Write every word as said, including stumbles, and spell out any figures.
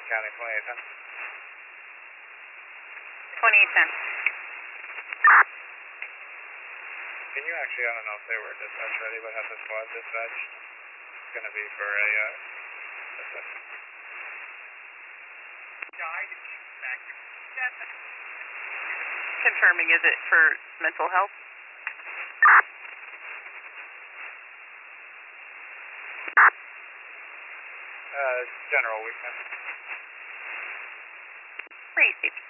County, twenty-eight ten. twenty-eight ten. Can you actually, I don't know if they were dispatch ready, but have the squad dispatched? It's going to be for a, uh, assessment. Died and she's back here. Confirming, is it for mental health? Uh, general weakness. Pretty safe.